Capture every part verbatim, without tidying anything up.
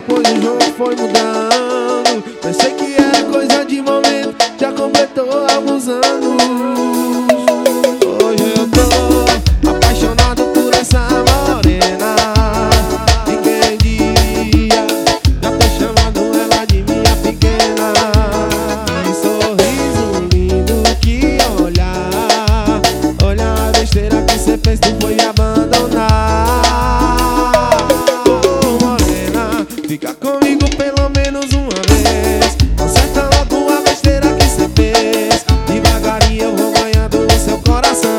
depois o jogo foi mudando. Pensei que era coisa de momento, já completou alguns anos. Hoje eu tô apaixonado por essa morena, e quem diria, já tô chamando ela de minha pequena. Que sorriso lindo, que olhar, olha a besteira que cê fez, tu foi me abandonar. Oh, morena, fica comigo pelo menos uma vez. Conserta logo a besteira que cê fez, devagarinho eu vou ganhando o seu coração.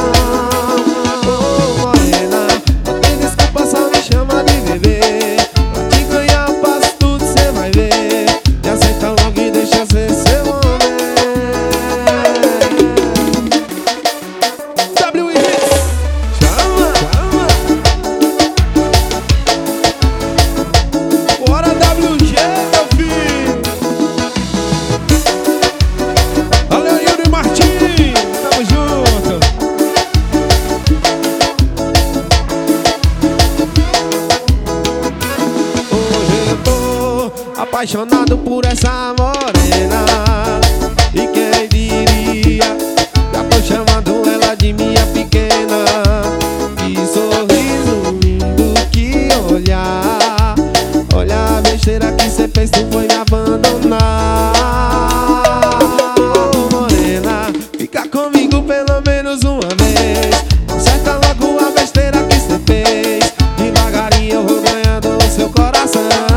Oh, morena, não tem desculpa, só me chama de bebê. Pra te ganhar eu faço tudo, cê vai ver. Me aceita logo e deixa ser seu homem. W I chama, chama. Bora W G, meu filho. Valeu, Yuri Martins, tamo junto. Hoje eu tô apaixonado por essa morena, e quem diria, já tô chamando ela de minha pequena. Que sorriso lindo, que olhar, olha a besteira que cê fez, tu foi me abandonar. Oh, morena, fica comigo pelo menos uma vez. Conserta logo a besteira que cê fez, devagarinho eu vou ganhando o seu coração.